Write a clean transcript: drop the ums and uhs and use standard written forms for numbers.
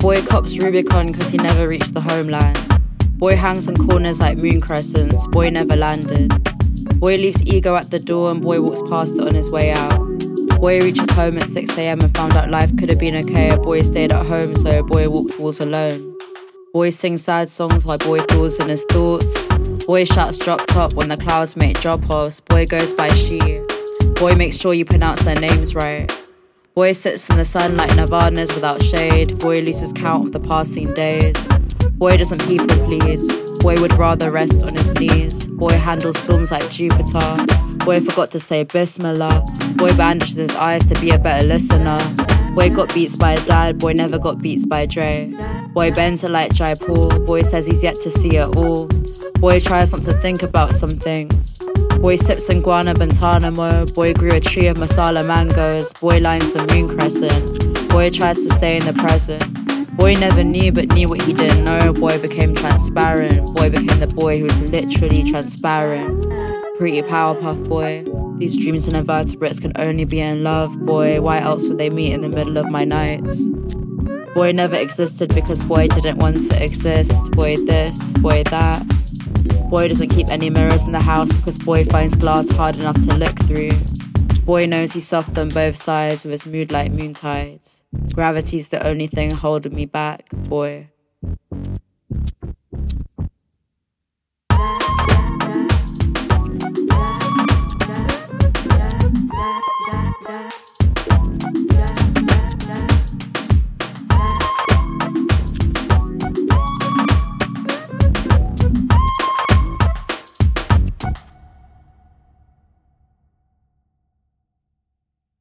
Boy cops Rubicon cause he never reached the homeland. Boy hangs on corners like moon crescents, boy never landed. Boy leaves ego at the door and boy walks past it on his way out. Boy reaches home at 6 a.m. and found out life could have been okay. A boy stayed at home, so a boy walks walls alone. Boy sings sad songs while boy falls in his thoughts. Boy shouts drop top when the clouds make drop-offs. Boy goes by she. Boy makes sure you pronounce their names right. Boy sits in the sun like Nirvanas without shade. Boy loses count of the passing days. Boy doesn't people please. Boy would rather rest on his knees. Boy handles storms like Jupiter. Boy forgot to say Bismillah. Boy bandages his eyes to be a better listener. Boy got beats by dad. Boy never got beats by Dre. Boy bends it like Jaipur. Boy says he's yet to see it all. Boy tries not to think about some things. Boy sips in guana bantanamo. Boy grew a tree of masala mangoes. Boy lines the moon crescent. Boy tries to stay in the present. Boy never knew but knew what he didn't know. Boy became transparent. Boy became the boy who was literally transparent. Pretty Powerpuff Boy. These dreams and invertebrates can only be in love. Boy, why else would they meet in the middle of my nights? Boy never existed because boy didn't want to exist. Boy this, boy that. Boy doesn't keep any mirrors in the house because boy finds glass hard enough to look through. Boy knows he's soft on both sides with his mood like moon tides. Gravity's the only thing holding me back, boy.